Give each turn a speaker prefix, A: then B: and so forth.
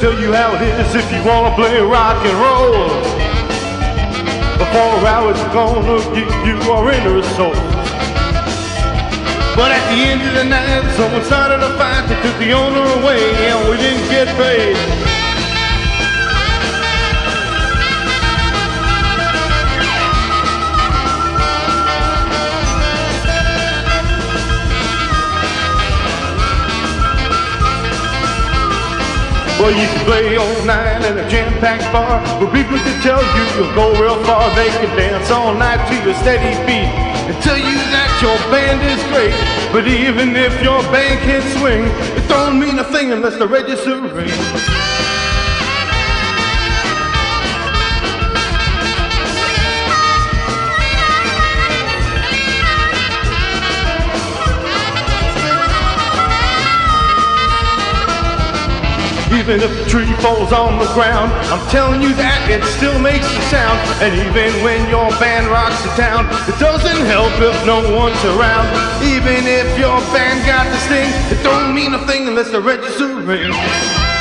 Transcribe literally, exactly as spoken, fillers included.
A: tell you how it is if you wanna play rock and roll. For four hours it's gonna give you your inner soul. But at the end of the night, someone started a fight. They took the owner away and we didn't get paid. Well, you can play all night in a jam-packed bar where people can tell you you'll go real far. They can dance all night to your steady beat and tell you that your band is great. But even if your band can't swing, it don't mean a thing unless the register rings. Even if the tree falls on the ground, I'm telling you that it still makes a sound. And even when your band rocks the town, it doesn't help if no one's around. Even if your band got the sting, it don't mean a thing unless the register rings.